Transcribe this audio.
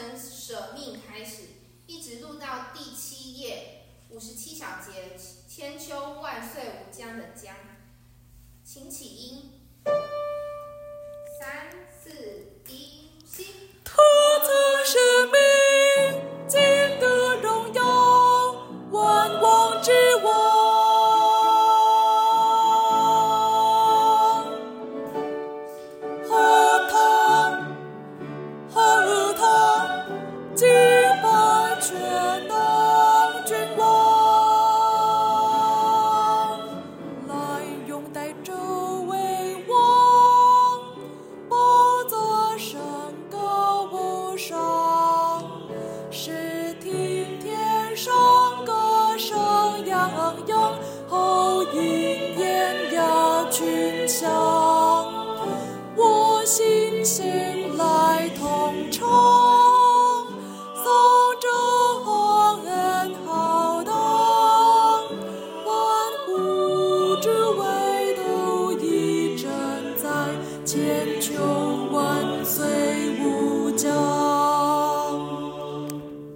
舍命开始，一直录到第7页57小节，千秋万岁无疆的疆，请起音。3、4、1，起。 特赐生命，今得荣耀，万王之王。敬拜全能君王，来拥戴这位王，宝座升高无上，视听天上歌声洋洋，后因碾压群翔，我信心来同唱。千秋万岁。